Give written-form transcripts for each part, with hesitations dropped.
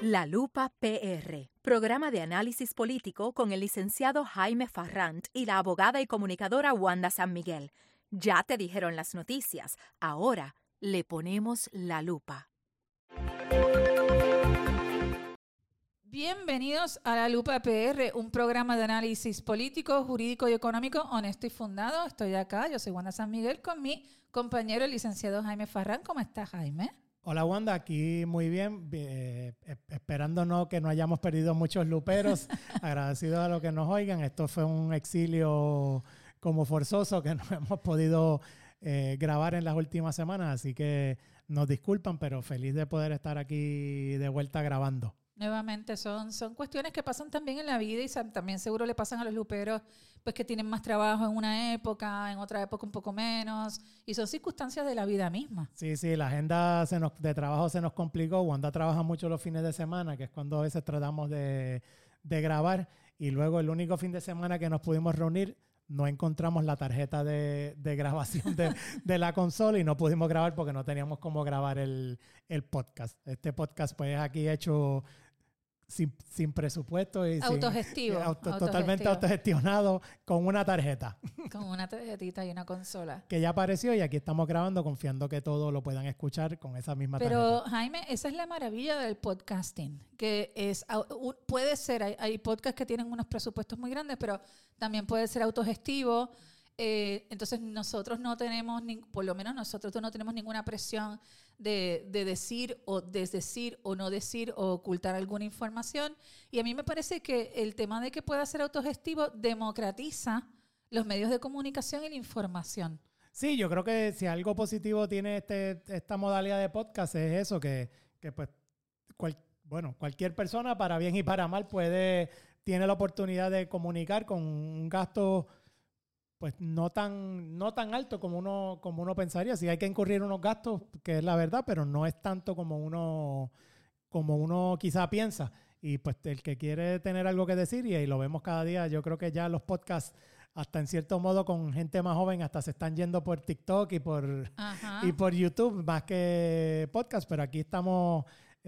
La Lupa PR, programa de análisis político con el licenciado Jaime Farrant y la abogada y comunicadora Wanda San Miguel. Ya te dijeron las noticias, ahora le ponemos la lupa. Bienvenidos a La Lupa PR, un programa de análisis político, jurídico y económico honesto y fundado. Estoy acá, yo soy Wanda San Miguel, con mi compañero el licenciado Jaime Farrant. ¿Cómo estás, Jaime? Hola Wanda, aquí muy bien, esperando que no hayamos perdido muchos luperos, agradecidos a los que nos oigan. Esto fue un exilio como forzoso que no hemos podido grabar en las últimas semanas, así que nos disculpan, pero feliz de poder estar aquí de vuelta grabando. Nuevamente son cuestiones que pasan también en la vida y también seguro le pasan a los luperos pues que tienen más trabajo en una época, en otra época un poco menos, y son circunstancias de la vida misma. Sí, la agenda de trabajo se nos complicó. Wanda trabaja mucho los fines de semana, que es cuando a veces tratamos de grabar, y luego el único fin de semana que nos pudimos reunir no encontramos la tarjeta de grabación de la consola y no pudimos grabar porque no teníamos cómo grabar el podcast. Este podcast pues es aquí hecho sin presupuesto y autogestivo, totalmente autogestionado con una tarjeta. Con una tarjetita y una consola. Que ya apareció y aquí estamos grabando confiando que todo lo puedan escuchar con esa misma tarjeta. Pero Jaime, esa es la maravilla del podcasting, que puede ser, hay podcasts que tienen unos presupuestos muy grandes, pero también puede ser autogestivo. Entonces nosotros no tenemos, por lo menos nosotros no tenemos ninguna presión de decir o desdecir o no decir o ocultar alguna información. Y a mí me parece que el tema de que pueda ser autogestivo democratiza los medios de comunicación y la información. Sí, yo creo que si algo positivo tiene esta modalidad de podcast es eso, que pues cualquier persona, para bien y para mal, tiene la oportunidad de comunicar con un gasto pues no tan alto como uno pensaría. Sí hay que incurrir unos gastos, que es la verdad, pero no es tanto como uno quizá piensa. Y pues el que quiere tener algo que decir, y lo vemos cada día, yo creo que ya los podcasts, hasta en cierto modo con gente más joven, hasta se están yendo por TikTok y por YouTube más que podcast, pero aquí estamos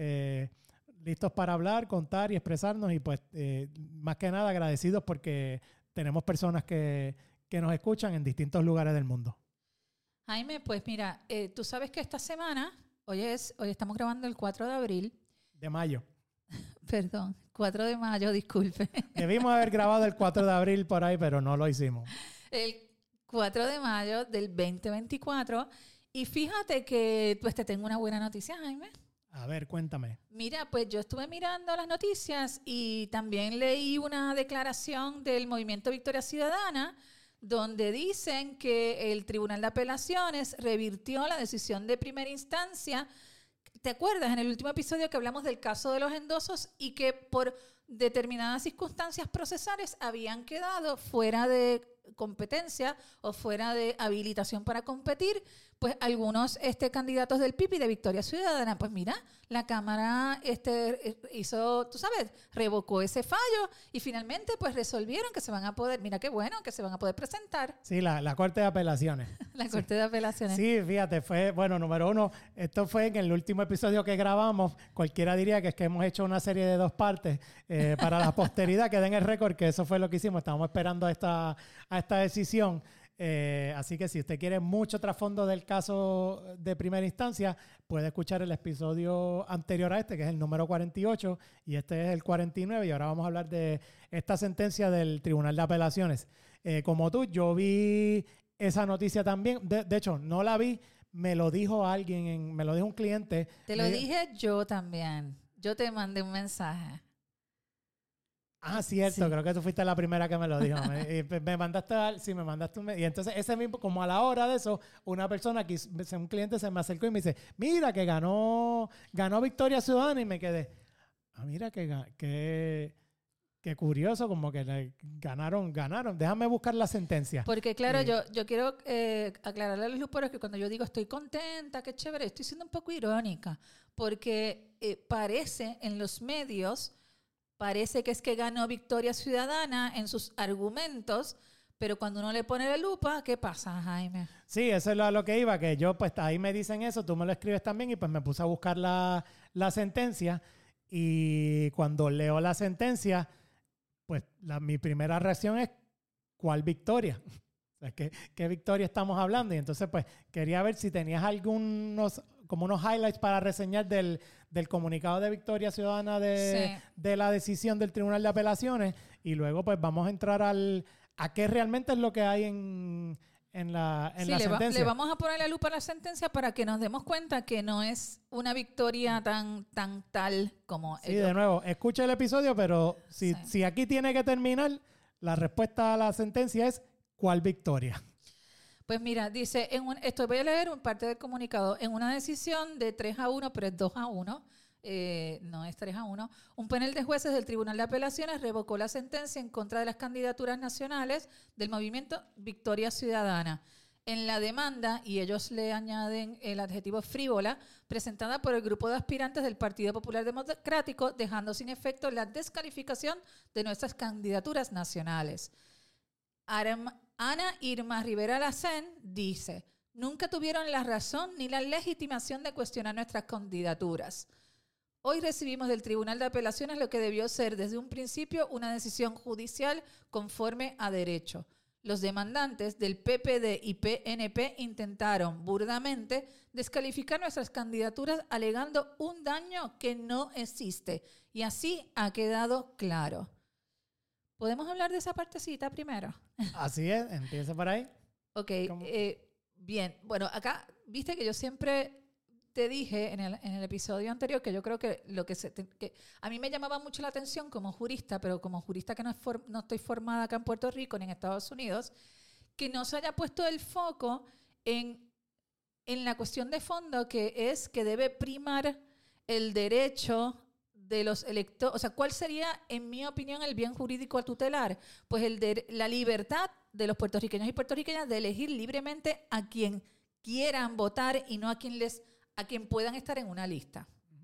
listos para hablar, contar y expresarnos, y pues más que nada agradecidos porque tenemos personas que nos escuchan en distintos lugares del mundo. Jaime, pues mira, tú sabes que esta semana, hoy estamos grabando el 4 de abril. De mayo. Perdón, 4 de mayo, disculpe. Debimos haber grabado el 4 de abril por ahí, pero no lo hicimos. El 4 de mayo del 2024. Y fíjate que pues te tengo una buena noticia, Jaime. A ver, cuéntame. Mira, pues yo estuve mirando las noticias y también leí una declaración del Movimiento Victoria Ciudadana donde dicen que el Tribunal de Apelaciones revirtió la decisión de primera instancia. ¿Te acuerdas en el último episodio que hablamos del caso de los endosos y que por determinadas circunstancias procesales habían quedado fuera de competencia o fuera de habilitación para competir, pues algunos candidatos del PIB y de Victoria Ciudadana? Pues mira, la Cámara hizo, tú sabes, revocó ese fallo y finalmente pues resolvieron que se van a poder, mira qué bueno, que se van a poder presentar. Sí, la Corte de Apelaciones. La Corte de Apelaciones. Sí, fíjate, número uno, esto fue en el último episodio que grabamos. Cualquiera diría que es que hemos hecho una serie de 2 partes para la posteridad, que den el récord, que eso fue lo que hicimos. Estábamos esperando a esta decisión. Así que si usted quiere mucho trasfondo del caso de primera instancia, puede escuchar el episodio anterior a este, que es el número 48, y este es el 49, y ahora vamos a hablar de esta sentencia del Tribunal de Apelaciones. Como tú, yo vi esa noticia también. De hecho, no la vi, me lo dijo alguien, me lo dijo un cliente. Te lo dije yo también. Yo te mandé un mensaje. Ah, cierto, sí. Creo que tú fuiste la primera que me lo dijo. me mandaste un... Y entonces ese mismo, como a la hora de eso, una persona, un cliente se me acercó y me dice, mira que ganó Victoria Ciudadana, y me quedé, mira qué curioso, como que ganaron. Déjame buscar la sentencia. Porque claro, yo quiero aclararle a los luperos que cuando yo digo estoy contenta, qué chévere, estoy siendo un poco irónica, porque parece en los medios... Parece que es que ganó Victoria Ciudadana en sus argumentos, pero cuando uno le pone la lupa, ¿qué pasa, Jaime? Sí, eso es lo que iba, que yo, pues ahí me dicen eso, tú me lo escribes también, y pues me puse a buscar la sentencia, Y cuando leo la sentencia, pues mi primera reacción es, ¿cuál victoria? O sea, ¿qué victoria estamos hablando? Y entonces, pues, quería ver si tenías unos highlights para reseñar del comunicado de victoria ciudadana de la decisión del Tribunal de Apelaciones. Y luego, pues, vamos a entrar a qué realmente es lo que hay en la sentencia. Le vamos a poner la lupa a la sentencia para que nos demos cuenta que no es una victoria tan tal como... Sí, de nuevo, escucha el episodio, pero si aquí tiene que terminar, la respuesta a la sentencia es ¿cuál victoria? Pues mira, dice, esto voy a leer parte del comunicado. En una decisión de 3-1, pero es 2-1, no es 3-1, un panel de jueces del Tribunal de Apelaciones revocó la sentencia en contra de las candidaturas nacionales del movimiento Victoria Ciudadana. En la demanda, y ellos le añaden el adjetivo frívola, presentada por el grupo de aspirantes del Partido Popular Democrático, dejando sin efecto la descalificación de nuestras candidaturas nacionales. Ana Irma Rivera Lacén dice, nunca tuvieron la razón ni la legitimación de cuestionar nuestras candidaturas. Hoy recibimos del Tribunal de Apelaciones lo que debió ser desde un principio una decisión judicial conforme a derecho. Los demandantes del PPD y PNP intentaron burdamente descalificar nuestras candidaturas alegando un daño que no existe. Y así ha quedado claro. ¿Podemos hablar de esa partecita primero? Así es, empieza por ahí. Ok, bien. Bueno, acá, viste que yo siempre te dije en el episodio anterior que yo creo que que a mí me llamaba mucho la atención como jurista, pero como jurista que no estoy formada acá en Puerto Rico ni en Estados Unidos, que no se haya puesto el foco en la cuestión de fondo, que es que debe primar el derecho de los electores. O sea, ¿cuál sería, en mi opinión, el bien jurídico a tutelar? Pues la libertad de los puertorriqueños y puertorriqueñas de elegir libremente a quien quieran votar y no a quien puedan estar en una lista.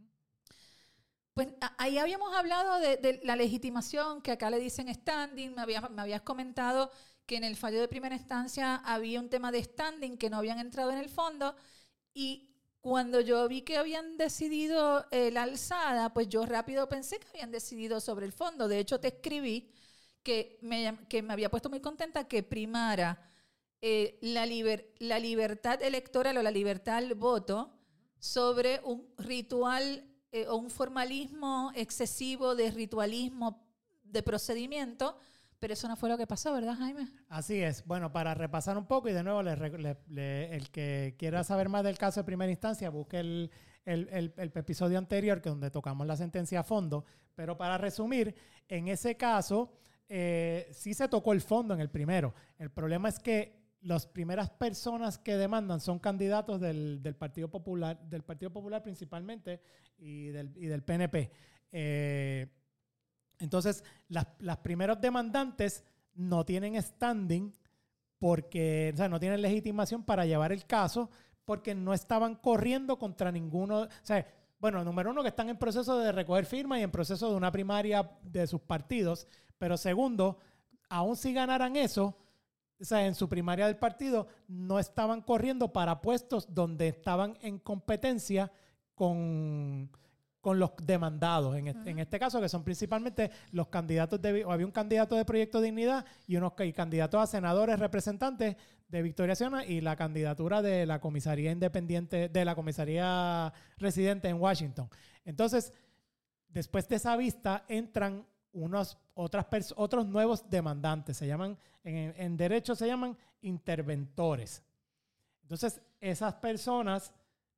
Pues ahí habíamos hablado de la legitimación, que acá le dicen standing. Me habías comentado que en el fallo de primera instancia había un tema de standing, que no habían entrado en el fondo. Y cuando yo vi que habían decidido la alzada, pues yo rápido pensé que habían decidido sobre el fondo. De hecho, te escribí que me había puesto muy contenta que primara la libertad electoral o la libertad al voto sobre un ritual o un formalismo excesivo de ritualismo de procedimiento, pero eso no fue lo que pasó, ¿verdad, Jaime? Así es. Bueno, para repasar un poco, y de nuevo, el que quiera saber más del caso de primera instancia, busque el episodio anterior, que donde tocamos la sentencia a fondo. Pero para resumir, en ese caso, sí se tocó el fondo en el primero. El problema es que las primeras personas que demandan son candidatos del Partido Popular principalmente, y del PNP. Entonces, las primeros demandantes no tienen standing porque, o sea, no tienen legitimación para llevar el caso porque no estaban corriendo contra ninguno. O sea, bueno, número uno, que están en proceso de recoger firmas y en proceso de una primaria de sus partidos. Pero segundo, aún si ganaran eso, o sea, en su primaria del partido, no estaban corriendo para puestos donde estaban en competencia con los demandados, en este caso, que son principalmente los candidatos había un candidato de Proyecto Dignidad y candidatos a senadores representantes de Victoria Ciudadana y la candidatura de la comisaría independiente, de la comisaría residente en Washington. Entonces, después de esa vista, entran otros nuevos demandantes. Se llaman, en derecho se llaman interventores. Entonces, esas personas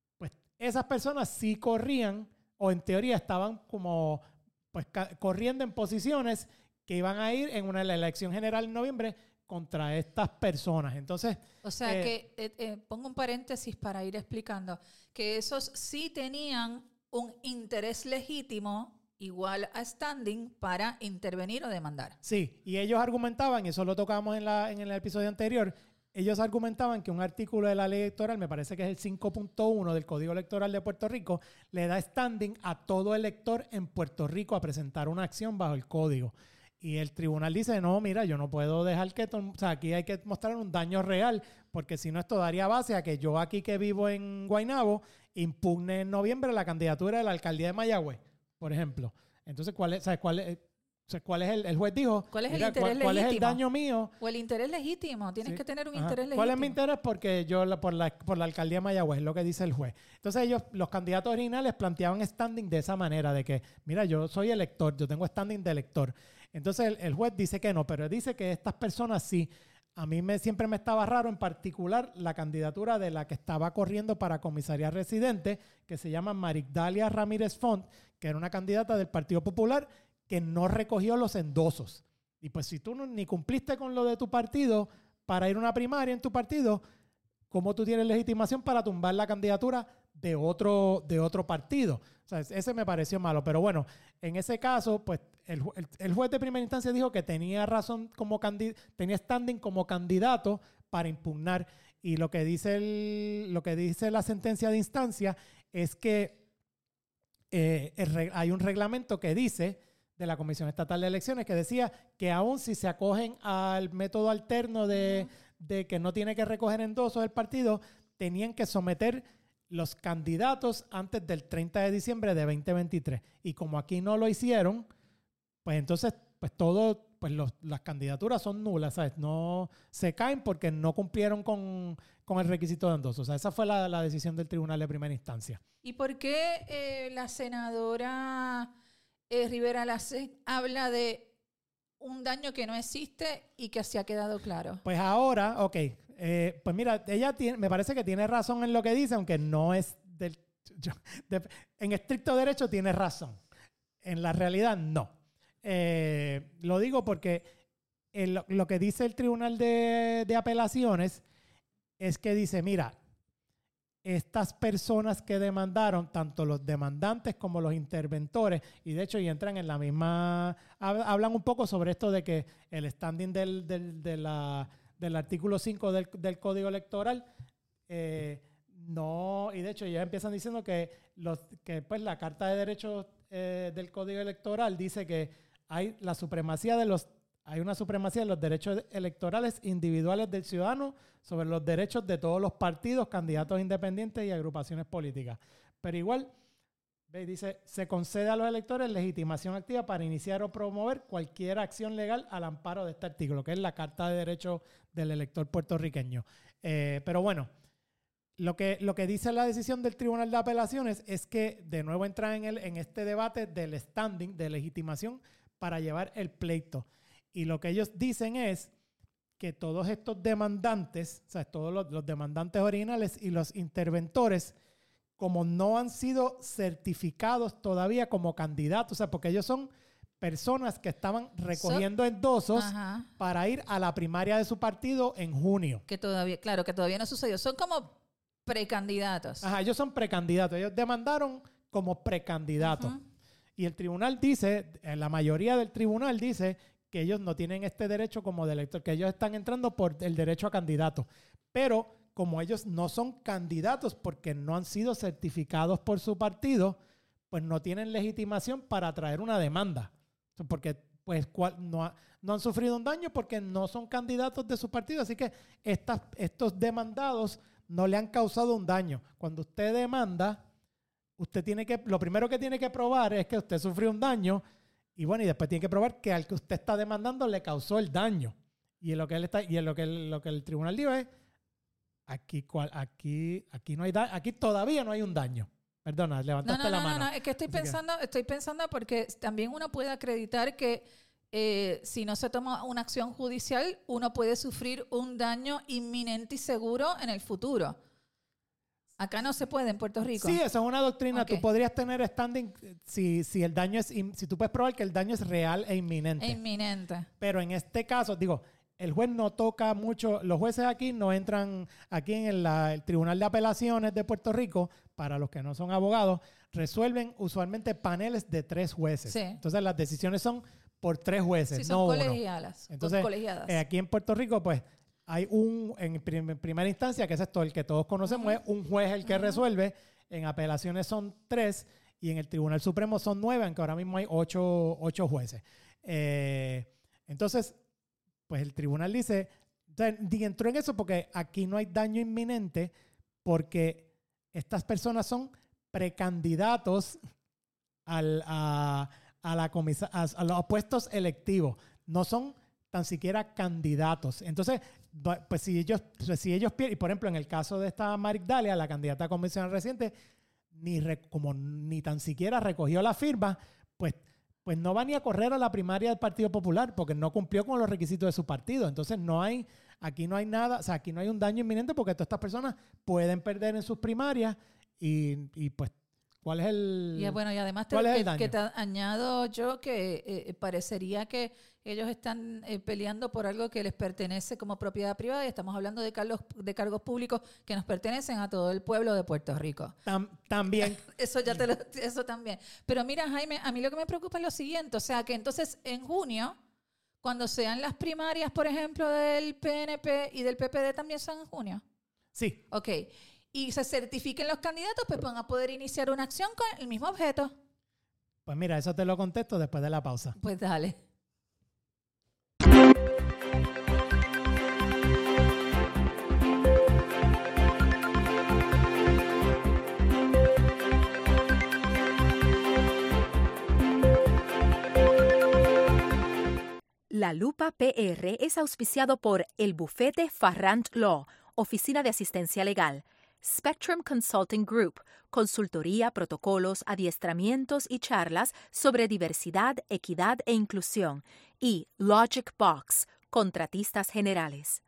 sí corrían, o en teoría estaban como pues corriendo en posiciones que iban a ir en la elección general en noviembre contra estas personas. Entonces, o sea que pongo un paréntesis para ir explicando que esos sí tenían un interés legítimo igual a standing para intervenir o demandar. Sí, y ellos argumentaban, y eso lo tocamos en el episodio anterior, ellos argumentaban que un artículo de la ley electoral, me parece que es el 5.1 del Código Electoral de Puerto Rico, le da standing a todo elector en Puerto Rico a presentar una acción bajo el código. Y el tribunal dice, no, mira, yo no puedo dejar que... O sea, aquí hay que mostrar un daño real, porque si no, esto daría base a que yo aquí que vivo en Guaynabo impugne en noviembre la candidatura de la alcaldía de Mayagüez. por ejemplo. Entonces, ¿cuál es el juez dijo? ¿Cuál es el mira, interés legítimo? ¿Cuál es el daño mío? O el interés legítimo. Tienes que tener un interés legítimo. ¿Cuál es mi interés? Porque yo por la alcaldía de Mayagüez, lo que dice el juez. Entonces los candidatos originales planteaban standing de esa manera, de que, mira, yo soy elector, yo tengo standing de elector. Entonces el juez dice que no, pero dice que estas personas sí. A mí siempre me estaba raro, en particular, la candidatura de la que estaba corriendo para comisaría residente, que se llama Marigdalia Ramírez Font, que era una candidata del Partido Popular que no recogió los endosos. Y pues si tú ni cumpliste con lo de tu partido para ir a una primaria en tu partido, ¿cómo tú tienes legitimación para tumbar la candidatura de otro partido? O sea, ese me pareció malo. Pero bueno, en ese caso, pues el juez de primera instancia dijo que tenía razón tenía standing como candidato para impugnar. Y lo que dice la sentencia de instancia es que hay un reglamento que dice de la Comisión Estatal de Elecciones que decía que aún si se acogen al método alterno de que no tiene que recoger endosos del partido, tenían que someter los candidatos antes del 30 de diciembre de 2023. Y como aquí no lo hicieron, pues entonces las candidaturas son nulas, ¿sabes? No se caen porque no cumplieron con el requisito de endosos. O sea, esa fue la decisión del tribunal de primera instancia. ¿Y por qué la senadora Rivera Lacet habla de un daño que no existe y que se ha quedado claro? Pues ahora, pues mira, ella me parece que tiene razón en lo que dice, aunque no es en estricto derecho tiene razón. En la realidad, no. Lo digo porque lo que dice el Tribunal de Apelaciones es que dice, mira, estas personas que demandaron, tanto los demandantes como los interventores, y de hecho y entran en la misma, hablan un poco sobre esto de que el standing del artículo 5 del Código Electoral, no, y de hecho ellos empiezan diciendo que pues la Carta de Derechos del Código Electoral dice que hay una supremacía de los derechos electorales individuales del ciudadano sobre los derechos de todos los partidos, candidatos independientes y agrupaciones políticas. Pero igual, dice, se concede a los electores legitimación activa para iniciar o promover cualquier acción legal al amparo de este artículo, que es la Carta de Derechos del Elector puertorriqueño. Pero bueno, lo que dice la decisión del Tribunal de Apelaciones es que de nuevo entra en este debate del standing, de legitimación para llevar el pleito. Y lo que ellos dicen es que todos estos demandantes, o sea, todos los demandantes originales y los interventores, como no han sido certificados todavía como candidatos, o sea, porque ellos son personas que estaban recogiendo endosos para ir a la primaria de su partido en junio. Que todavía no sucedió. Son como precandidatos. Ajá, ellos son precandidatos. Ellos demandaron como precandidatos. Y el tribunal dice, la mayoría del tribunal dice que ellos no tienen este derecho como de elector, que ellos están entrando por el derecho a candidato. Pero como ellos no son candidatos porque no han sido certificados por su partido, pues no tienen legitimación para traer una demanda. Porque pues no han sufrido un daño porque no son candidatos de su partido. Así que estos demandados no le han causado un daño. Cuando usted demanda, lo primero que tiene que probar es que usted sufrió un daño. Y bueno, y después tiene que probar que al que usted está demandando le causó el daño. Y lo que el tribunal dijo es, aquí no hay daño, aquí todavía no hay un daño. Perdona, levantaste la mano. No, es que estoy pensando porque también uno puede acreditar que si no se toma una acción judicial, uno puede sufrir un daño inminente y seguro en el futuro. Acá no se puede en Puerto Rico. Sí, eso es una doctrina. Okay. Tú podrías tener standing si el daño si tú puedes probar que el daño es real e inminente. Pero en este caso, el juez no toca mucho. Los jueces aquí no entran aquí en el Tribunal de Apelaciones de Puerto Rico, para los que no son abogados, resuelven usualmente paneles de 3 jueces. Sí. Entonces las decisiones son por 3 jueces, sí, no uno. Entonces, colegiadas. Aquí en Puerto Rico, pues, hay en primera instancia, que es esto, el que todos conocemos, es un juez el que resuelve. En apelaciones son 3 y en el Tribunal Supremo son 9, aunque ahora mismo hay 8 jueces. Entonces, pues el tribunal dice, entró en eso porque aquí no hay daño inminente porque estas personas son precandidatos a los puestos electivos. No son tan siquiera candidatos. Entonces, pues si ellos pierden, y por ejemplo, en el caso de esta Marigdalia, la candidata convencional reciente, ni tan siquiera recogió la firma, pues no va ni a correr a la primaria del Partido Popular porque no cumplió con los requisitos de su partido. Entonces aquí no hay nada, o sea, aquí no hay un daño inminente porque todas estas personas pueden perder en sus primarias y pues, ¿cuál es el Y bueno, y además ¿cuál es el daño? que te añado yo que parecería que ellos están peleando por algo que les pertenece como propiedad privada y estamos hablando de cargos públicos que nos pertenecen a todo el pueblo de Puerto Rico. También. Eso también. Pero mira, Jaime, a mí lo que me preocupa es lo siguiente, o sea, que entonces en junio, cuando sean las primarias, por ejemplo, del PNP y del PPD, también son en junio. Sí. Ok. Y se certifiquen los candidatos, pues van a poder iniciar una acción con el mismo objeto. Pues mira, eso te lo contesto después de la pausa. Pues dale. La Lupa PR es auspiciado por el bufete Farrant Law, Oficina de Asistencia Legal, Spectrum Consulting Group, consultoría, protocolos, adiestramientos y charlas sobre diversidad, equidad e inclusión, y Logic Box, contratistas generales.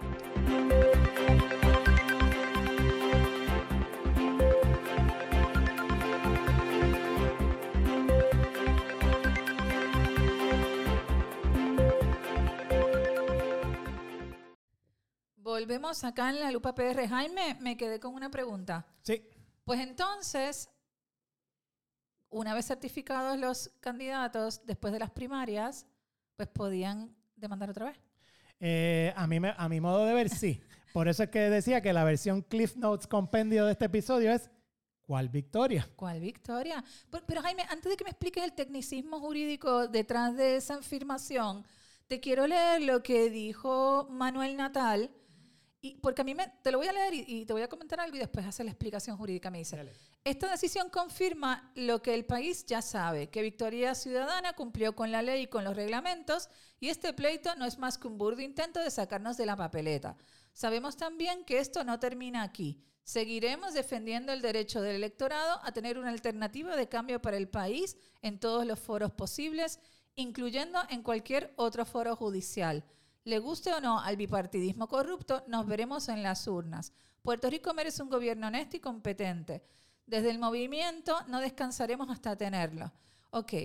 Volvemos acá en la Lupa PR. Jaime, me quedé con una pregunta. Sí. Pues entonces, una vez certificados los candidatos después de las primarias, pues podían demandar otra vez. A mi modo de ver, sí. Por eso es que decía que la versión Cliff Notes compendio de este episodio es ¿cuál victoria? ¿Cuál victoria? Pero Jaime, antes de que me expliques el tecnicismo jurídico detrás de esa afirmación, te quiero leer lo que dijo Manuel Natal, porque a mí te lo voy a leer y te voy a comentar algo y después hacer la explicación jurídica. Me dice, esta decisión confirma lo que el país ya sabe, que Victoria Ciudadana cumplió con la ley y con los reglamentos y este pleito no es más que un burdo intento de sacarnos de la papeleta. Sabemos también que esto no termina aquí. Seguiremos defendiendo el derecho del electorado a tener una alternativa de cambio para el país en todos los foros posibles, incluyendo en cualquier otro foro judicial. Le guste o no al bipartidismo corrupto, nos veremos en las urnas. Puerto Rico merece un gobierno honesto y competente. Desde el movimiento no descansaremos hasta tenerlo. Ok.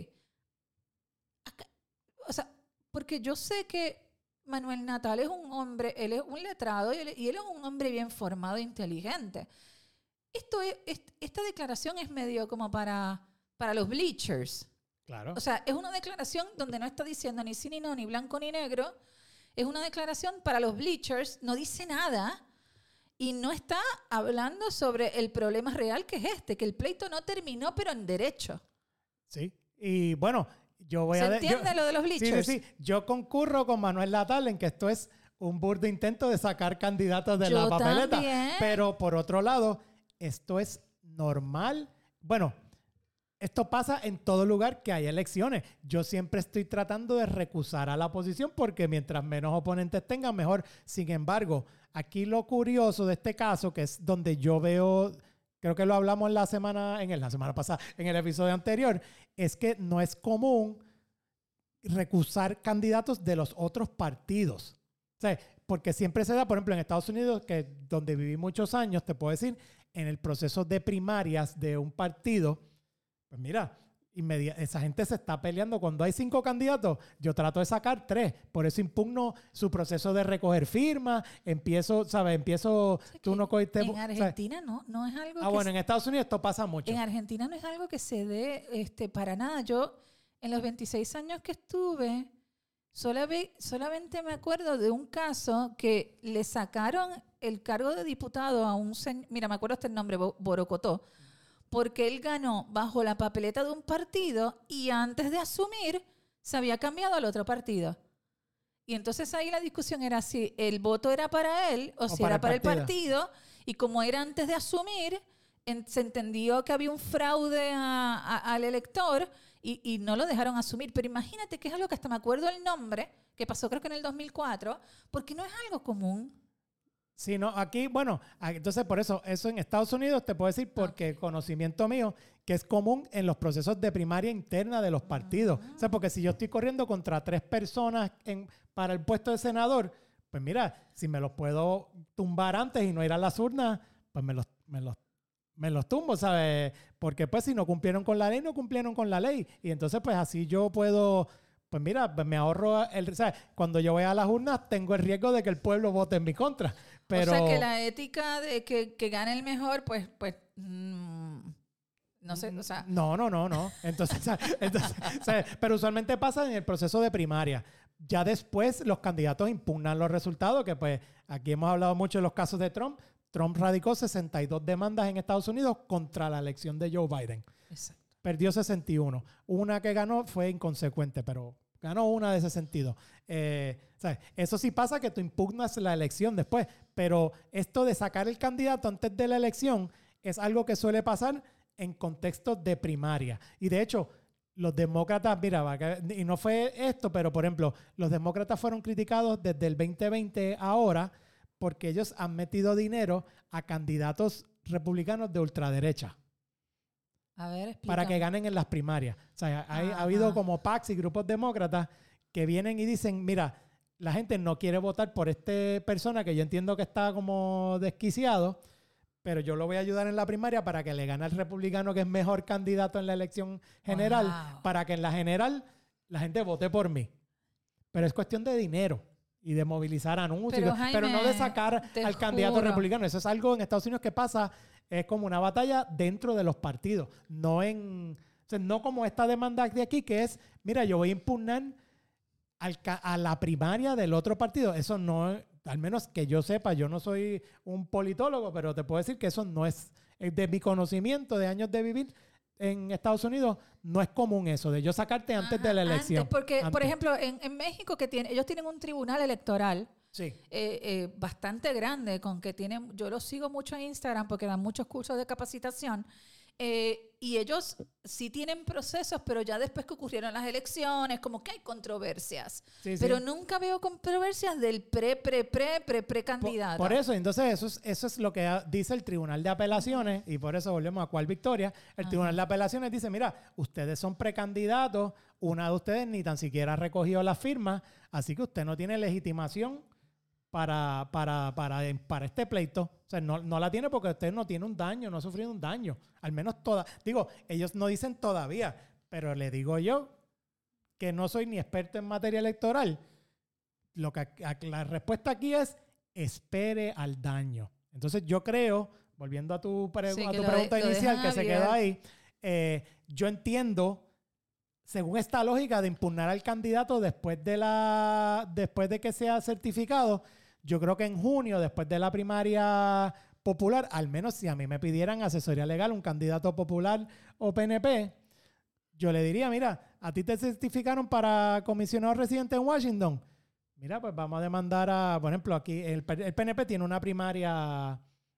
O sea, porque yo sé que Manuel Natal es un hombre, él es un letrado y él es un hombre bien formado e inteligente. Esta declaración es medio como para los bleachers. Claro. O sea, es una declaración donde no está diciendo ni sí ni no, ni blanco ni negro. Es una declaración para los bleachers, no dice nada y no está hablando sobre el problema real que es que el pleito no terminó, pero en derecho. Sí, y bueno, yo voy ¿Se entiende lo de los bleachers? Sí. Yo concurro con Manuel Natal en que esto es un burdo intento de sacar candidatos de la papeleta. También. Pero por otro lado, esto es normal. Bueno, esto pasa en todo lugar que hay elecciones. Yo siempre estoy tratando de recusar a la oposición porque mientras menos oponentes tengan, mejor. Sin embargo, aquí lo curioso de este caso, que es donde yo veo, creo que lo hablamos la semana pasada, en el episodio anterior, es que no es común recusar candidatos de los otros partidos. O sea, porque siempre se da, por ejemplo, en Estados Unidos, que donde viví muchos años, te puedo decir, en el proceso de primarias de un partido, pues mira, esa gente se está peleando. Cuando hay 5 candidatos, yo trato de sacar 3. Por eso impugno su proceso de recoger firmas. Empiezo, tú no cogiste... En Argentina no es algo que... Bueno, en Estados Unidos esto pasa mucho. En Argentina no es algo que se dé para nada. Yo, en los 26 años que estuve, solamente me acuerdo de un caso que le sacaron el cargo de diputado a un señor... Mira, me acuerdo el nombre, Borocotó, porque él ganó bajo la papeleta de un partido y antes de asumir se había cambiado al otro partido. Y entonces ahí la discusión era si el voto era para él o si era para el partido. Y como era antes de asumir, se entendió que había un fraude al elector y no lo dejaron asumir. Pero imagínate que es algo que hasta me acuerdo el nombre, que pasó creo que en el 2004, porque no es algo común. Sí, no, aquí, bueno, entonces por eso en Estados Unidos te puedo decir porque conocimiento mío que es común en los procesos de primaria interna de los partidos. O sea, porque si yo estoy corriendo contra 3 personas para el puesto de senador, pues mira, si me los puedo tumbar antes y no ir a las urnas, pues me los tumbo, ¿sabes? Porque pues si no cumplieron con la ley, no cumplieron con la ley. Y entonces pues así yo puedo... Pues mira, me ahorro, ¿sabes? Cuando yo voy a las urnas tengo el riesgo de que el pueblo vote en mi contra. Pero... O sea, que la ética de que gane el mejor, pues no sé, o sea... No. Entonces, ¿sabes? Pero usualmente pasa en el proceso de primaria. Ya después los candidatos impugnan los resultados, que pues aquí hemos hablado mucho de los casos de Trump. Trump radicó 62 demandas en Estados Unidos contra la elección de Joe Biden. Exacto. Perdió 61. Una que ganó fue inconsecuente, pero ganó una de ese sentido. ¿Sabes? Eso sí pasa que tú impugnas la elección después, pero esto de sacar el candidato antes de la elección es algo que suele pasar en contextos de primaria. Y de hecho, los demócratas, mira, y no fue esto, pero por ejemplo, los demócratas fueron criticados desde el 2020 ahora porque ellos han metido dinero a candidatos republicanos de ultraderecha. A ver, explícame. Para que ganen en las primarias. O sea, ha habido como PACs y grupos demócratas que vienen y dicen, mira, la gente no quiere votar por esta persona que yo entiendo que está como desquiciado, pero yo lo voy a ayudar en la primaria para que le gane al republicano que es mejor candidato en la elección general, para que en la general la gente vote por mí. Pero es cuestión de dinero y de movilizar anuncios, pero no de sacar al candidato republicano. Eso es algo en Estados Unidos que pasa, es como una batalla dentro de los partidos, no como esta demanda de aquí que es, mira, yo voy a impugnar a la primaria del otro partido. Eso no, al menos que yo sepa, yo no soy un politólogo, pero te puedo decir que eso no es, de mi conocimiento de años de vivir en Estados Unidos, no es común eso, de yo sacarte antes de la elección. Porque, por ejemplo, en México, ellos tienen un tribunal electoral bastante grande, con que tienen, yo los sigo mucho en Instagram porque dan muchos cursos de capacitación, y ellos sí tienen procesos, pero ya después que ocurrieron las elecciones, como que hay controversias. Pero nunca veo controversias del pre-candidato. Por eso, entonces eso es lo que dice el Tribunal de Apelaciones, y por eso volvemos a Cual Victoria. El Tribunal de Apelaciones dice, mira, ustedes son precandidatos, una de ustedes ni tan siquiera ha recogido las firmas, así que usted no tiene legitimación para este pleito. O sea, no la tiene porque usted no tiene un daño, no ha sufrido un daño. Al menos ellos no dicen todavía, pero le digo yo que no soy ni experto en materia electoral. La respuesta aquí es espere al daño. Entonces yo creo, volviendo a tu pregunta inicial que se quedó ahí, yo entiendo, según esta lógica de impugnar al candidato después de que sea certificado, yo creo que en junio, después de la primaria popular, al menos si a mí me pidieran asesoría legal, un candidato popular o PNP, yo le diría, mira, a ti te certificaron para comisionado residente en Washington. Mira, pues vamos a demandar por ejemplo, aquí el PNP tiene una primaria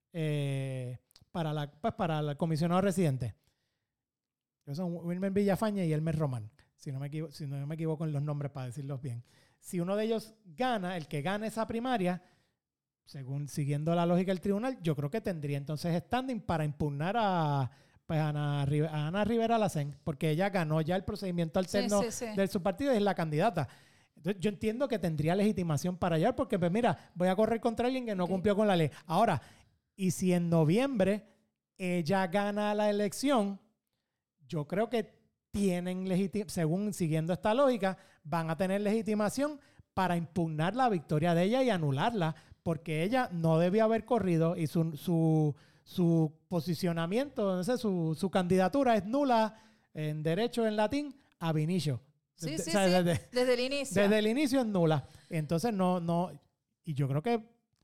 para el comisionado residente. Que son Wilmer Villafañe y Elmer Román, si no me equivoco en los nombres para decirlos bien. Si uno de ellos gana, el que gane esa primaria, siguiendo la lógica del tribunal, yo creo que tendría entonces standing para impugnar a Ana Rivera Lacén, porque ella ganó ya el procedimiento alterno de su partido y es la candidata. Entonces, yo entiendo que tendría legitimación para allá, porque pues mira, voy a correr contra alguien que no cumplió con la ley. Ahora, y si en noviembre ella gana la elección, yo creo que siguiendo esta lógica, van a tener legitimación para impugnar la victoria de ella y anularla, porque ella no debió haber corrido y su posicionamiento, no sé, su candidatura es nula en derecho en latín ab initio. Desde el inicio. Desde el inicio es nula. Entonces y yo creo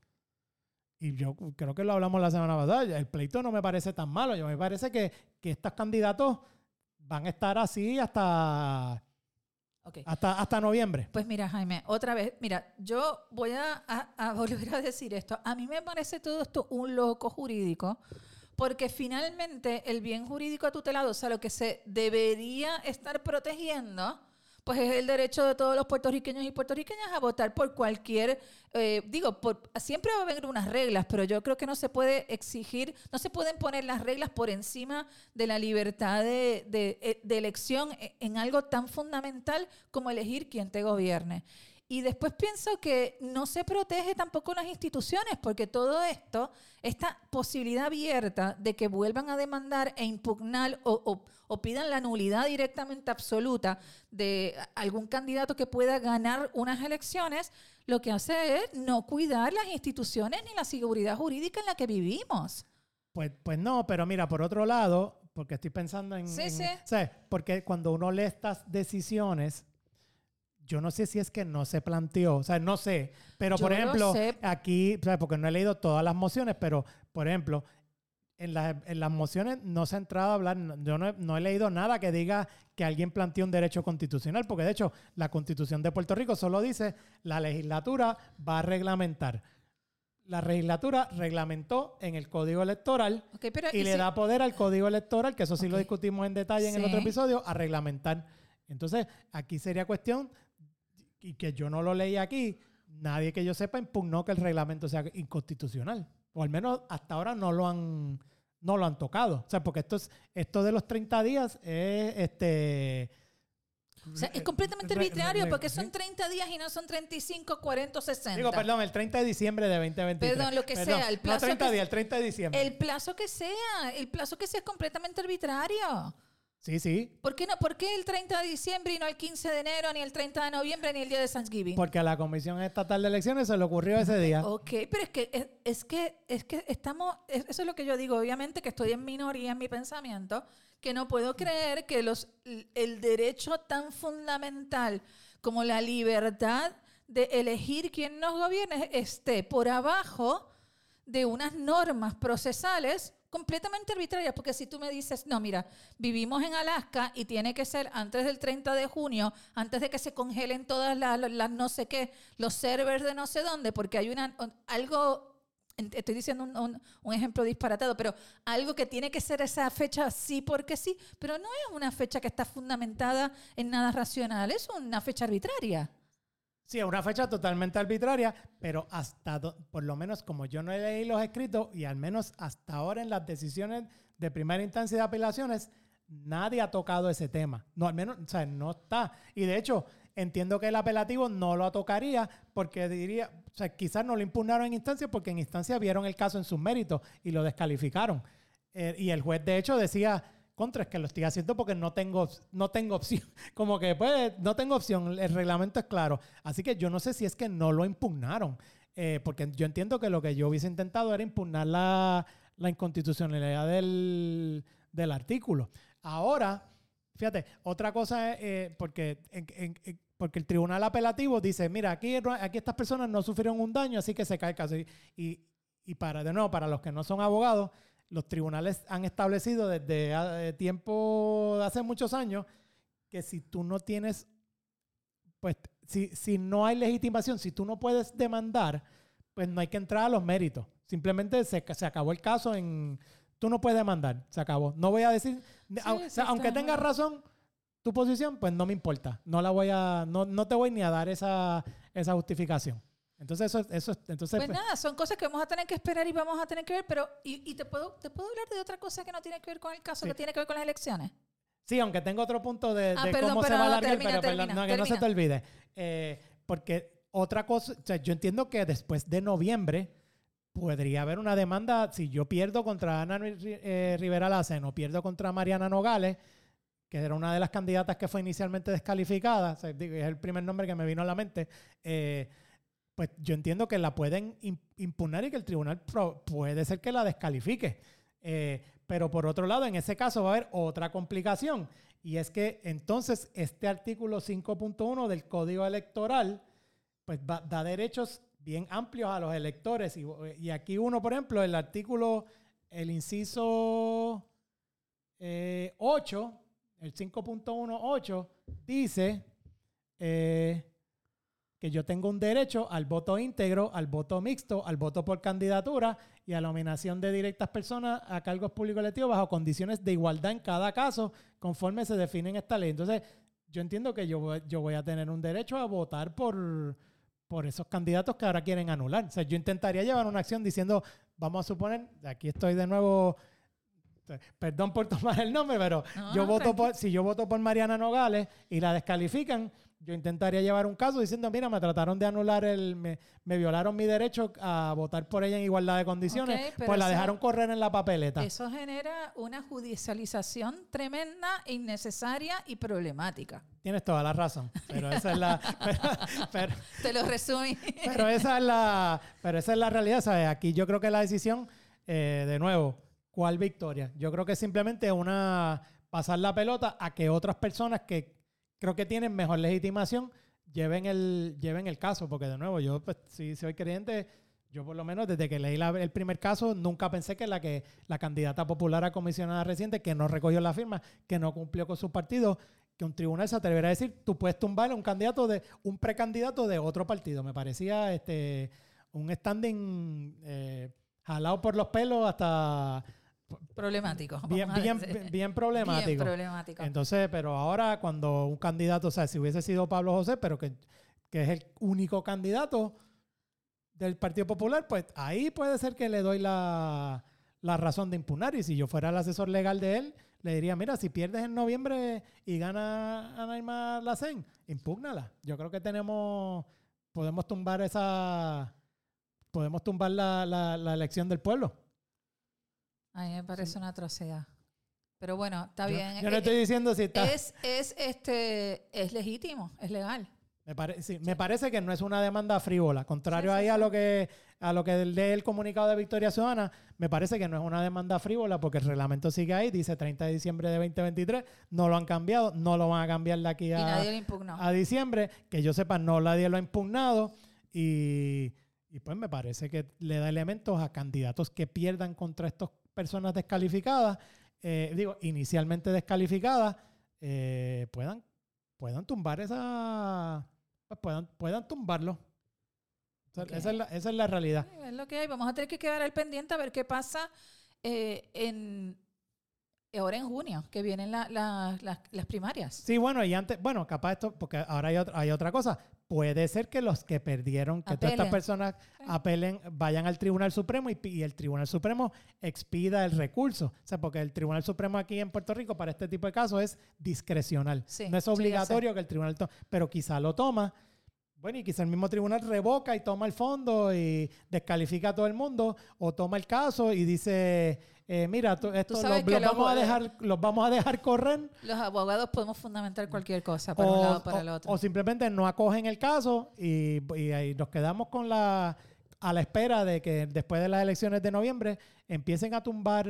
que lo hablamos la semana pasada, el pleito no me parece tan malo, me parece que estos candidatos van a estar así hasta noviembre. Pues mira, Jaime, otra vez, mira, yo voy a volver a decir esto. A mí me parece todo esto un loco jurídico, porque finalmente el bien jurídico tutelado, o sea, lo que se debería estar protegiendo, pues es el derecho de todos los puertorriqueños y puertorriqueñas a votar por cualquier, siempre va a haber unas reglas, pero yo creo que no se puede exigir, no se pueden poner las reglas por encima de la libertad de elección en algo tan fundamental como elegir quién te gobierne. Y después pienso que no se protege tampoco las instituciones, porque todo esto, esta posibilidad abierta de que vuelvan a demandar e impugnar o pidan la nulidad directamente absoluta de algún candidato que pueda ganar unas elecciones, lo que hace es no cuidar las instituciones ni la seguridad jurídica en la que vivimos. Pues no, pero mira, por otro lado, porque estoy pensando en... Sí. ¿sabes? Porque cuando uno lee estas decisiones, yo no sé si es que no se planteó, o sea, no sé, pero Yo por ejemplo, lo sé. aquí, ¿sabes? Porque no he leído todas las mociones, pero por ejemplo, en las mociones no se ha entrado a hablar, yo no he leído nada que diga que alguien planteó un derecho constitucional, porque de hecho la Constitución de Puerto Rico solo dice la legislatura va a reglamentar. La legislatura reglamentó en el Código Electoral y le da poder al Código Electoral, que eso sí lo discutimos en detalle en el otro episodio, a reglamentar. Entonces, aquí sería cuestión, y que yo no lo leí aquí, nadie que yo sepa impugnó que el reglamento sea inconstitucional. O al menos hasta ahora no lo han tocado. O sea, porque esto de los 30 días es O sea, es completamente arbitrario porque son 30 días y no son 35, 40 o 60. Digo, perdón, el 30 de diciembre de 2023. Perdón, lo que sea. El plazo no 30 días, el 30 de diciembre. El plazo que sea es completamente arbitrario. Sí. ¿Por qué no? ¿Por qué el 30 de diciembre y no el 15 de enero, ni el 30 de noviembre, ni el día de Thanksgiving? Porque a la Comisión Estatal de Elecciones se le ocurrió ese día. Ok, pero es que estamos, eso es lo que yo digo, obviamente que estoy en minoría en mi pensamiento, que no puedo creer que el derecho tan fundamental como la libertad de elegir quién nos gobierne esté por abajo de unas normas procesales completamente arbitrarias, porque si tú me dices, no, mira, vivimos en Alaska y tiene que ser antes del 30 de junio, antes de que se congelen todas las no sé qué, los servers de no sé dónde, porque hay algo, estoy diciendo un ejemplo disparatado, pero algo que tiene que ser esa fecha sí porque sí, pero no es una fecha que está fundamentada en nada racional, es una fecha arbitraria. Sí, es una fecha totalmente arbitraria, pero por lo menos como yo no he leído los escritos y al menos hasta ahora en las decisiones de primera instancia y de apelaciones, nadie ha tocado ese tema. No, al menos, o sea, no está. Y de hecho, entiendo que el apelativo no lo tocaría porque diría, o sea, quizás no lo impugnaron en instancia porque en instancia vieron el caso en sus méritos y lo descalificaron. Y el juez, de hecho, decía... es que lo estoy haciendo porque no tengo opción. Como que pues no tengo opción, el reglamento es claro. Así que yo no sé si es que no lo impugnaron. Porque yo entiendo que lo que yo hubiese intentado era impugnar la inconstitucionalidad del artículo. Ahora, fíjate, otra cosa es porque el tribunal apelativo dice, mira, aquí estas personas no sufrieron un daño, así que se cae el caso. Y para los que no son abogados, los tribunales han establecido desde tiempo de hace muchos años que si tú no tienes, pues si no hay legitimación, si tú no puedes demandar, pues no hay que entrar a los méritos. Simplemente se acabó el caso tú no puedes demandar, se acabó. No voy a decir, aunque tengas razón tu posición, pues no me importa. No te voy ni a dar esa justificación. Entonces, pues nada, son cosas que vamos a tener que esperar y vamos a tener que ver, pero ¿y te puedo hablar de otra cosa que no tiene que ver con el caso, que tiene que ver con las elecciones? Sí, aunque tengo otro punto de cómo se va a alargar, pero que no se te olvide. Porque otra cosa, o sea, yo entiendo que después de noviembre podría haber una demanda, si yo pierdo contra Ana Rivera Lacen o pierdo contra Mariana Nogales, que era una de las candidatas que fue inicialmente descalificada, o sea, es el primer nombre que me vino a la mente, pues yo entiendo que la pueden impugnar y que el tribunal puede ser que la descalifique. Pero por otro lado, en ese caso va a haber otra complicación. Y es que entonces este artículo 5.1 del Código Electoral pues da derechos bien amplios a los electores. Y aquí uno, por ejemplo, el inciso 8, el 5.1.8, dice... que yo tengo un derecho al voto íntegro, al voto mixto, al voto por candidatura y a la nominación de directas personas a cargos públicos electivos bajo condiciones de igualdad en cada caso, conforme se define en esta ley. Entonces, yo entiendo que yo voy a tener un derecho a votar por esos candidatos que ahora quieren anular. O sea, yo intentaría llevar una acción diciendo, vamos a suponer, aquí estoy de nuevo, perdón por tomar el nombre, pero si yo voto por Mariana Nogales y la descalifican, yo intentaría llevar un caso diciendo, mira, me trataron de anular, me violaron mi derecho a votar por ella en igualdad de condiciones, pues la dejaron correr en la papeleta. Eso genera una judicialización tremenda, innecesaria y problemática. Tienes toda la razón, pero esa es la... Te lo resumí. Pero esa es la realidad, ¿sabes? Aquí yo creo que la decisión, de nuevo, ¿cuál victoria? Yo creo que es simplemente pasar la pelota a que otras personas que creo que tienen mejor legitimación lleven el caso, porque de nuevo, yo pues, si soy creyente, yo por lo menos desde que leí el primer caso, nunca pensé que la candidata popular a comisionada reciente, que no recogió la firma, que no cumplió con su partido, que un tribunal se atreviera a decir, tú puedes tumbar a un precandidato de otro partido. Me parecía un standing jalado por los pelos hasta... Problemático. Bien problemático. Bien problemático. Entonces, pero ahora cuando un candidato, o sea, si hubiese sido Pablo José, pero que es el único candidato del Partido Popular, pues ahí puede ser que le doy la razón de impugnar. Y si yo fuera el asesor legal de él, le diría, mira, si pierdes en noviembre y gana Anaima Lacén, impúgnala. Yo creo que podemos tumbar la elección del pueblo. A mí me parece una atrocidad. Pero bueno, está bien. Yo no estoy diciendo si está... Es legítimo, es legal. Me parece que no es una demanda frívola. Contrario a lo que lee el comunicado de Victoria Ciudadana, me parece que no es una demanda frívola porque el reglamento sigue ahí, dice 30 de diciembre de 2023, no lo han cambiado, no lo van a cambiar de aquí a diciembre. Que yo sepa, nadie lo ha impugnado y pues me parece que le da elementos a candidatos que pierdan contra estas personas descalificadas, inicialmente descalificadas, puedan tumbar puedan tumbarlo. Okay. Esa es la realidad. Sí, es lo que hay. Vamos a tener que quedar al pendiente a ver qué pasa ahora en junio, que vienen las primarias. Sí, bueno, y antes, capaz esto, porque ahora hay otra cosa. Puede ser que los que perdieron, que todas estas personas apelen, vayan al Tribunal Supremo y el Tribunal Supremo expida el recurso. O sea, porque el Tribunal Supremo aquí en Puerto Rico para este tipo de casos es discrecional. Sí, no es obligatorio que el tribunal pero quizá lo toma. Bueno, y quizá el mismo tribunal revoca y toma el fondo y descalifica a todo el mundo, o toma el caso y dice, mira, los vamos a dejar correr. Los abogados podemos fundamentar cualquier cosa para un lado o para el otro. O simplemente no acogen el caso y ahí nos quedamos a la espera de que después de las elecciones de noviembre empiecen a tumbar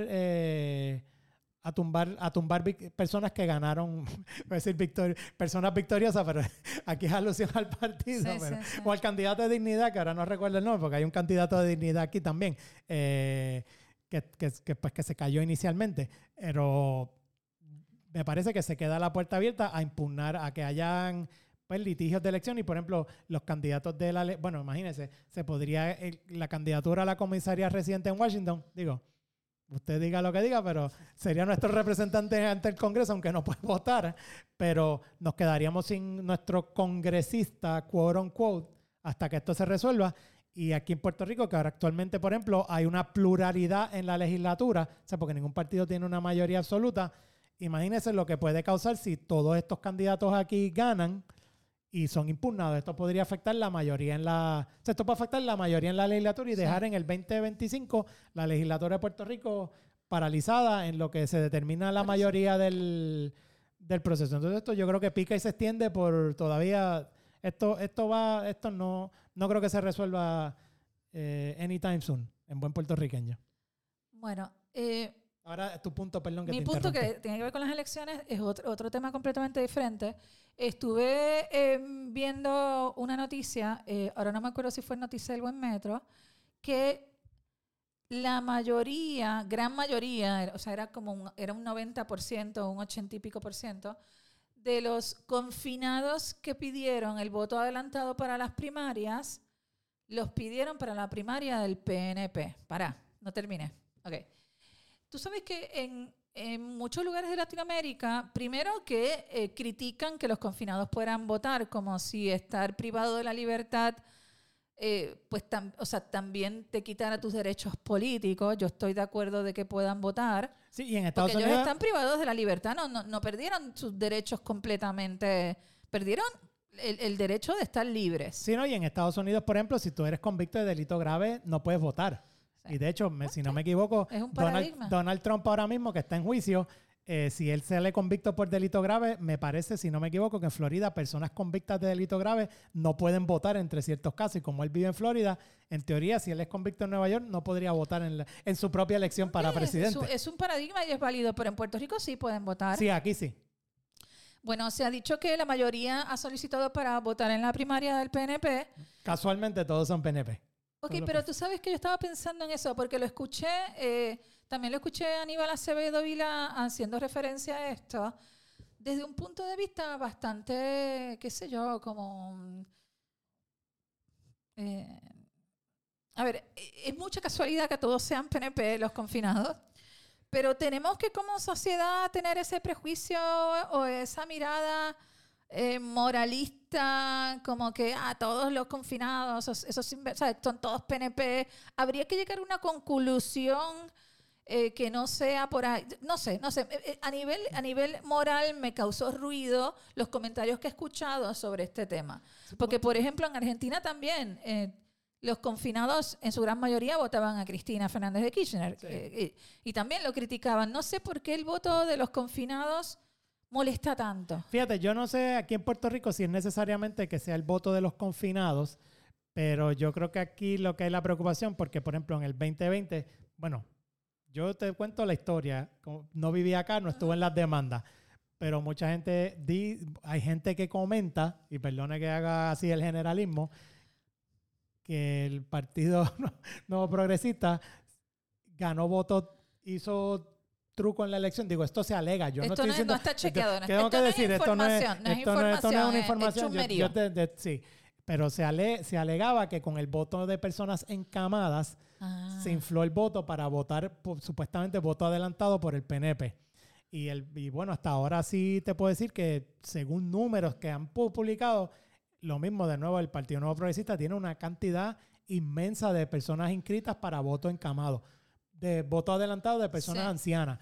personas que ganaron, voy a decir personas victoriosas, pero aquí es alusión al partido, sí. O al candidato de dignidad, que ahora no recuerdo el nombre, porque hay un candidato de dignidad aquí también, que se cayó inicialmente, pero me parece que se queda la puerta abierta a impugnar, a que hayan litigios de elección y, por ejemplo, los candidatos de bueno, imagínense, se podría, la candidatura a la comisaría residente en Washington, usted diga lo que diga, pero sería nuestro representante ante el Congreso, aunque no puede votar, pero nos quedaríamos sin nuestro congresista, quote unquote, hasta que esto se resuelva. Y aquí en Puerto Rico, que ahora actualmente, por ejemplo, hay una pluralidad en la legislatura, o sea, porque ningún partido tiene una mayoría absoluta, imagínense lo que puede causar si todos estos candidatos aquí ganan y son impugnados. Esto podría afectar la mayoría esto puede afectar la mayoría en la legislatura y dejar en el 2025 la legislatura de Puerto Rico paralizada en lo que se determina la mayoría del proceso. Entonces esto yo creo que pica y se extiende por todavía. Esto no creo que se resuelva anytime soon, en buen puertorriqueño. Bueno, ahora tu punto, perdón que mi te punto interrumpí. que tiene que ver con las elecciones es otro tema completamente diferente. Estuve viendo una noticia, ahora no me acuerdo si fue en Noticel del Buen Metro, que la mayoría, gran mayoría, o sea, era un 90%, un 80 y pico % de los confinados que pidieron el voto adelantado para las primarias, los pidieron para la primaria del PNP. No terminé. Ok. Tú sabes que en muchos lugares de Latinoamérica, primero que critican que los confinados puedan votar, como si estar privado de la libertad también te quitara tus derechos políticos. Yo estoy de acuerdo de que puedan votar. Sí, y en Estados porque Unidos ellos están privados de la libertad, no perdieron sus derechos completamente, perdieron el derecho de estar libres. Sí, ¿no? Y en Estados Unidos, por ejemplo, si tú eres convicto de delito grave, no puedes votar. Sí. Y de hecho, si no me equivoco, es un paradigma. Donald Trump ahora mismo, que está en juicio, si él sale convicto por delito grave, me parece, si no me equivoco, que en Florida personas convictas de delito grave no pueden votar entre ciertos casos. Y como él vive en Florida, en teoría, si él es convicto en Nueva York, no podría votar en su propia elección para presidente. Es un paradigma y es válido, pero en Puerto Rico sí pueden votar. Sí, aquí sí. Bueno, se ha dicho que la mayoría ha solicitado para votar en la primaria del PNP. Casualmente todos son PNP. Ok, pero tú sabes que yo estaba pensando en eso, porque lo escuché, también lo escuché a Aníbal Acevedo Vila haciendo referencia a esto, desde un punto de vista bastante, qué sé yo, como... a ver, es mucha casualidad que todos sean PNP los confinados, pero tenemos que como sociedad tener ese prejuicio o esa mirada moralista, como que todos los confinados, son todos PNP. Habría que llegar a una conclusión que no sea por ahí. No sé. A nivel moral me causó ruido los comentarios que he escuchado sobre este tema. Porque, por ejemplo, en Argentina también... los confinados en su gran mayoría votaban a Cristina Fernández de Kirchner. Sí. Y también lo criticaban. No sé por qué el voto de los confinados molesta tanto. Fíjate, yo no sé aquí en Puerto Rico si es necesariamente que sea el voto de los confinados, pero yo creo que aquí lo que hay la preocupación, porque por ejemplo en el 2020, bueno, yo te cuento la historia, no vivía acá, no estuve en las demandas, pero mucha gente, hay gente que comenta, y perdone que haga así el generalismo, que el Partido Nuevo Progresista ganó votos, hizo truco en la elección. Digo, esto se alega. Yo esto no estoy diciendo... No está chequeado. Tengo que decir, esto no es una información. Sí, pero se alegaba que con el voto de personas encamadas se infló el voto para votar, supuestamente voto adelantado por el PNP. Y bueno, hasta ahora sí te puedo decir que según números que han publicado, lo mismo, de nuevo, el Partido Nuevo Progresista tiene una cantidad inmensa de personas inscritas para voto encamado, de voto adelantado de personas ancianas.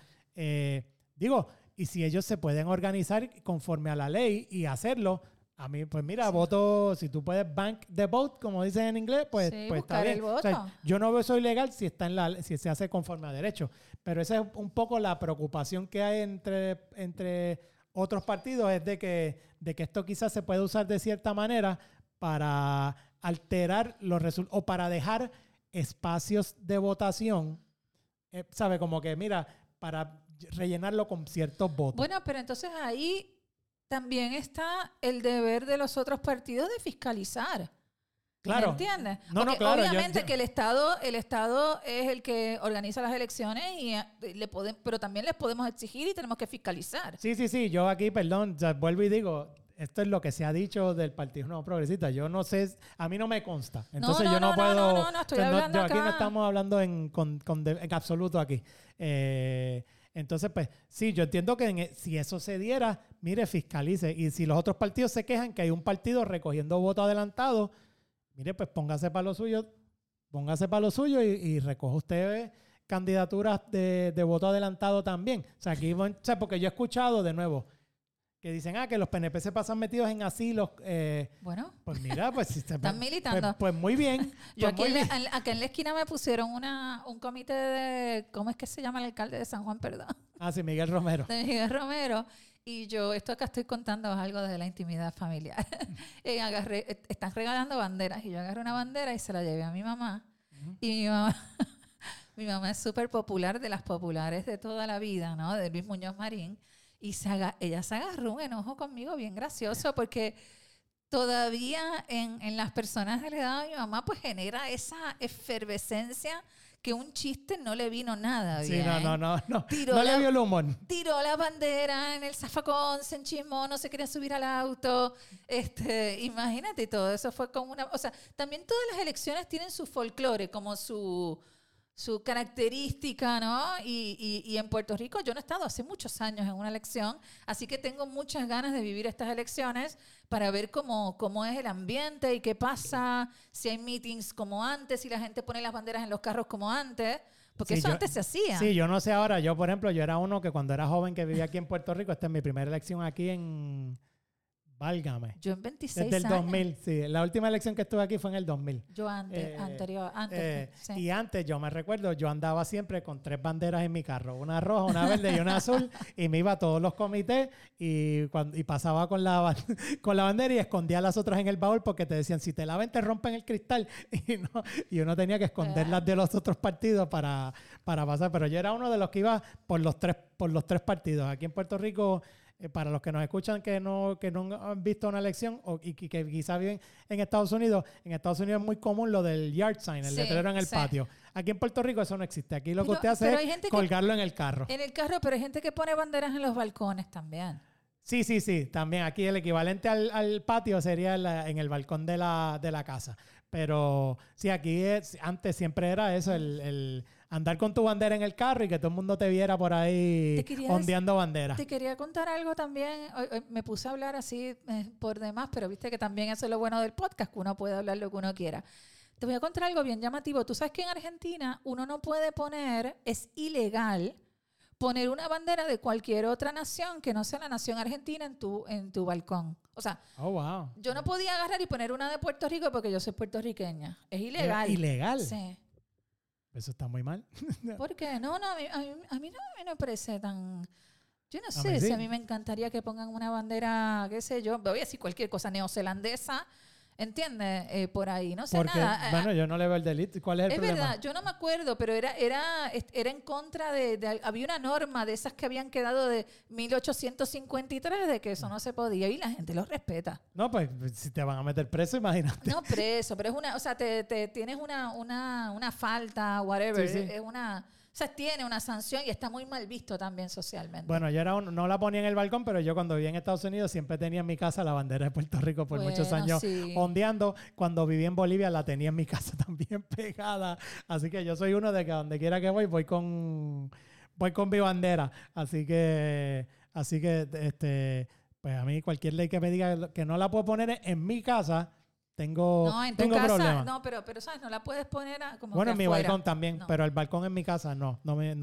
Y si ellos se pueden organizar conforme a la ley y hacerlo, a mí, pues mira, voto, si tú puedes bank the vote, como dicen en inglés, pues está bien. O sea, yo no veo eso ilegal si se hace conforme a derecho. Pero esa es un poco la preocupación que hay entre otros partidos, es de que esto quizás se puede usar de cierta manera para alterar los resultados o para dejar espacios de votación, ¿sabe? Como que, mira, para rellenarlo con ciertos votos. Bueno, pero entonces ahí también está el deber de los otros partidos de fiscalizar. Claro. ¿Me entiendes? No, claro. Obviamente que el Estado es el que organiza las elecciones pero también les podemos exigir y tenemos que fiscalizar. Sí. Yo aquí, perdón, vuelvo y digo, esto es lo que se ha dicho del Partido Nuevo Progresista. Yo no sé, a mí no me consta. Entonces yo no puedo... No, estoy hablando aquí no estamos hablando en absoluto aquí. Entonces, pues, sí, yo entiendo que si eso se diera, mire, fiscalice. Y si los otros partidos se quejan que hay un partido recogiendo votos adelantados, mire, pues póngase para lo suyo y recoja usted candidaturas de voto adelantado también. O sea, aquí, porque yo he escuchado de nuevo que dicen, que los PNP se pasan metidos en asilos. Bueno. Pues mira, pues si están militando. Pues muy bien. Yo aquí en la esquina me pusieron un comité de, ¿cómo es que se llama el alcalde de San Juan, perdón? Sí, Miguel Romero. De Miguel Romero. Y esto acá estoy contando algo de la intimidad familiar. Están regalando banderas y yo agarré una bandera y se la llevé a mi mamá. Uh-huh. Y mi mamá es súper popular, de las populares de toda la vida, ¿no? De Luis Muñoz Marín. Y ella se agarró un enojo conmigo bien gracioso porque todavía en las personas de la edad de mi mamá pues genera esa efervescencia que un chiste no le vino nada Sí, bien. no le vio el humor. Tiró la bandera en el zafacón, se enchismó, no se quería subir al auto. Imagínate, todo eso fue como una... O sea, también todas las elecciones tienen su folclore, como su característica, ¿no? Y en Puerto Rico yo no he estado hace muchos años en una elección, así que tengo muchas ganas de vivir estas elecciones para ver cómo es el ambiente y qué pasa, si hay meetings como antes, si la gente pone las banderas en los carros como antes, porque Sí, eso antes se hacía. Sí, yo no sé ahora. Yo, por ejemplo, yo era uno que cuando era joven que vivía aquí en Puerto Rico, esta es mi primera elección aquí en... Válgame. Yo en 26 Desde el años. 2000, sí. La última elección que estuve aquí fue en el 2000. Yo antes. Sí. Y antes, yo me recuerdo, yo andaba siempre con 3 banderas en mi carro. Una roja, una verde y una azul. Y me iba a todos los comités y pasaba con la bandera y escondía las otras en el baúl porque te decían, si te la ven, te rompen el cristal. Y uno tenía que esconderlas de los otros partidos para pasar. Pero yo era uno de los que iba por los tres partidos. Aquí en Puerto Rico... para los que nos escuchan que no han visto una elección y que quizás viven en Estados Unidos es muy común lo del yard sign, el letrero en el patio. Aquí en Puerto Rico eso no existe. Aquí lo que usted hace es colgarlo en el carro. En el carro, pero hay gente que pone banderas en los balcones también. Sí. También aquí el equivalente al patio sería en el balcón de la casa. Pero sí, aquí antes siempre era eso, el andar con tu bandera en el carro y que todo el mundo te viera por ahí ondeando banderas. Te quería contar algo también. Hoy me puse a hablar así por demás, pero viste que también eso es lo bueno del podcast, que uno puede hablar lo que uno quiera. Te voy a contar algo bien llamativo. Tú sabes que en Argentina uno no puede es ilegal poner una bandera de cualquier otra nación que no sea la nación argentina en tu balcón. O sea, wow. Yo no podía agarrar y poner una de Puerto Rico porque yo soy puertorriqueña. Es ilegal. ¿Ilegal? Sí. Eso está muy mal. ¿Por qué? No, a mí no me parece tan... Yo no sé si a mí me encantaría que pongan una bandera, qué sé yo, voy a decir cualquier cosa, neozelandesa, ¿entiendes? Por ahí, no sé nada. Bueno, yo no le veo el delito. ¿Cuál es el problema? Es verdad, yo no me acuerdo, pero era en contra había una norma de esas que habían quedado de 1853 de que eso no se podía y la gente lo respeta. No, pues si te van a meter preso, imagínate. No preso, pero es o sea, te tienes una falta, whatever, Sí. es una... O sea, tiene una sanción y está muy mal visto también socialmente. Bueno, yo no la ponía en el balcón, pero yo cuando vivía en Estados Unidos siempre tenía en mi casa la bandera de Puerto Rico por muchos años ondeando. Cuando viví en Bolivia la tenía en mi casa también pegada. Así que yo soy uno de que a donde quiera que voy con mi bandera. Así que pues a mí cualquier ley que me diga que no la puedo poner en mi casa, tengo problemas. No, pero ¿sabes? No la puedes poner como bueno, en mi afuera. balcón también, pero el balcón en mi casa no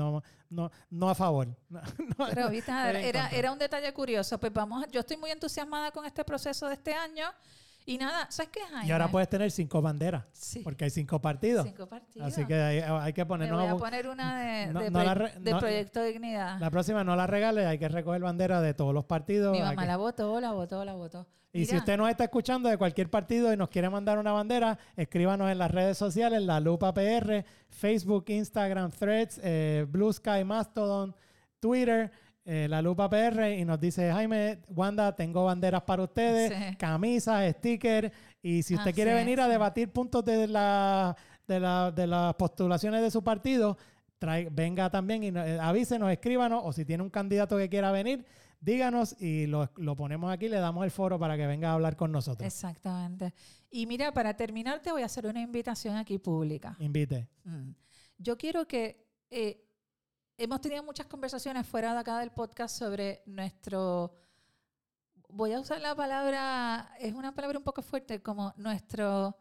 a favor. Pero viste, era un detalle curioso. Pues yo estoy muy entusiasmada con este proceso de este año. Y nada, ¿sabes qué, Jaime? Y ahora puedes tener 5 banderas, porque hay 5 partidos. 5 partidos. Así que hay que ponernos... Me voy a poner una de Proyecto Dignidad. La próxima no la regales, hay que recoger bandera de todos los partidos. Mi mamá la votó. Y Mira, si usted nos está escuchando de cualquier partido y nos quiere mandar una bandera, escríbanos en las redes sociales, La Lupa PR, Facebook, Instagram, Threads, Blue Sky, Mastodon, Twitter, La Lupa PR, y nos dice, Jaime, Wanda, tengo banderas para ustedes, camisas, stickers, y si usted quiere venir a debatir puntos de las postulaciones de su partido, venga también y avísenos, escríbanos, o si tiene un candidato que quiera venir, díganos y lo ponemos aquí, le damos el foro para que venga a hablar con nosotros. Exactamente. Y mira, para terminar te voy a hacer una invitación aquí pública. Invite. Yo quiero que... hemos tenido muchas conversaciones fuera de acá del podcast sobre nuestro... Voy a usar la palabra... Es una palabra un poco fuerte, como nuestro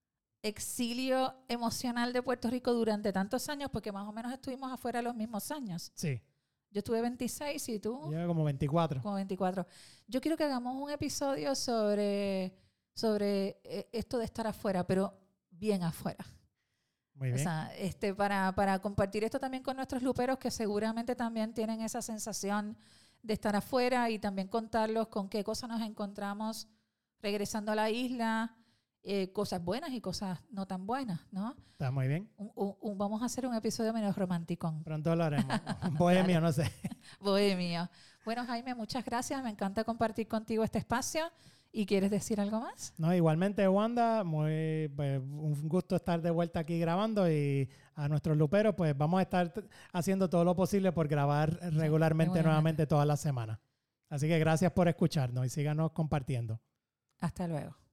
exilio emocional de Puerto Rico durante tantos años, porque más o menos estuvimos afuera los mismos años. Sí. Yo estuve 26 y tú... Yo como 24. Como 24. Yo quiero que hagamos un episodio sobre esto de estar afuera, pero bien afuera. Muy bien. O sea, para compartir esto también con nuestros luperos que seguramente también tienen esa sensación de estar afuera y también contarlos con qué cosas nos encontramos regresando a la isla, cosas buenas y cosas no tan buenas, ¿no? Está muy bien. Vamos a hacer un episodio menos romántico. Pronto lo haremos. Bohemio, no sé. Bohemio. Bueno, Jaime, muchas gracias. Me encanta compartir contigo este espacio ¿Y quieres decir algo más? No, igualmente, Wanda, pues, un gusto estar de vuelta aquí grabando, y a nuestros luperos, pues vamos a estar haciendo todo lo posible por grabar regularmente nuevamente todas las semanas. Así que gracias por escucharnos y síganos compartiendo. Hasta luego.